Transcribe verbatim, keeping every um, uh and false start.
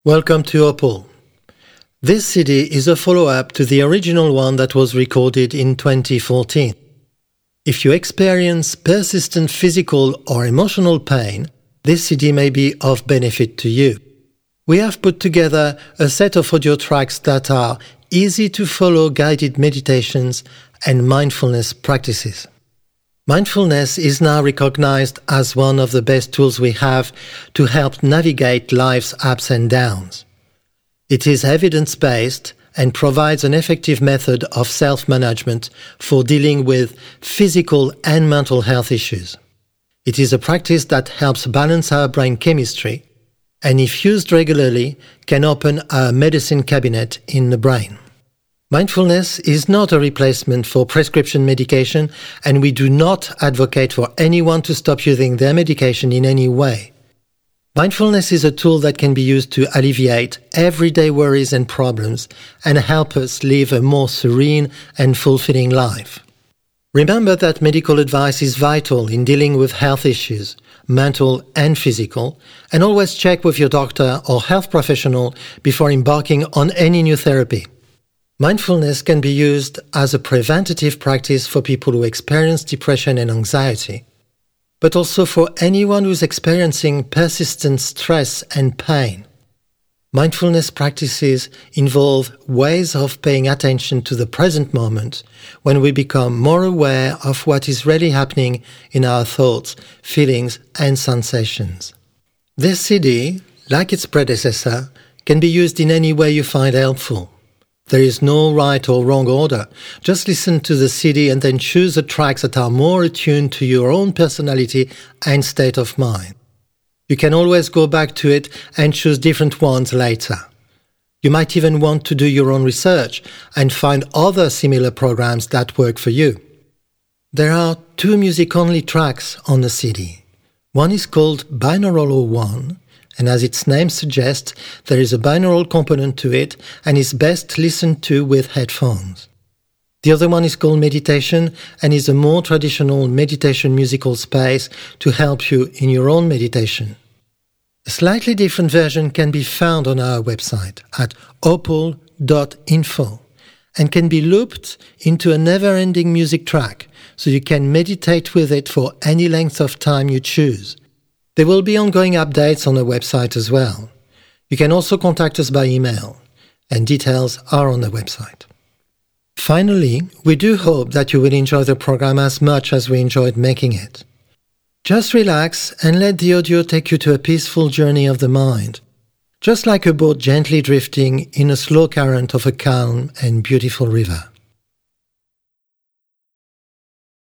Welcome to Opal. This C D is a follow-up to the original one that was recorded in twenty fourteen. If you experience persistent physical or emotional pain, this C D may be of benefit to you. We have put together a set of audio tracks that are easy to follow guided meditations and mindfulness practices. Mindfulness is now recognized as one of the best tools we have to help navigate life's ups and downs. It is evidence-based and provides an effective method of self-management for dealing with physical and mental health issues. It is a practice that helps balance our brain chemistry and, if used regularly, can open our medicine cabinet in the brain. Mindfulness is not a replacement for prescription medication, and we do not advocate for anyone to stop using their medication in any way. Mindfulness is a tool that can be used to alleviate everyday worries and problems and help us live a more serene and fulfilling life. Remember that medical advice is vital in dealing with health issues, mental and physical, and always check with your doctor or health professional before embarking on any new therapy. Mindfulness can be used as a preventative practice for people who experience depression and anxiety, but also for anyone who's experiencing persistent stress and pain. Mindfulness practices involve ways of paying attention to the present moment when we become more aware of what is really happening in our thoughts, feelings, and sensations. This C D, like its predecessor, can be used in any way you find helpful. There is no right or wrong order. Just listen to the C D and then choose the tracks that are more attuned to your own personality and state of mind. You can always go back to it and choose different ones later. You might even want to do your own research and find other similar programs that work for you. There are two music-only tracks on the C D. One is called Binaural oh one, and as its name suggests, there is a binaural component to it and is best listened to with headphones. The other one is called Meditation and is a more traditional meditation musical space to help you in your own meditation. A slightly different version can be found on our website at opal dot info and can be looped into a never-ending music track so you can meditate with it for any length of time you choose. There will be ongoing updates on the website as well. You can also contact us by email, and details are on the website. Finally, we do hope that you will enjoy the program as much as we enjoyed making it. Just relax and let the audio take you to a peaceful journey of the mind, just like a boat gently drifting in a slow current of a calm and beautiful river.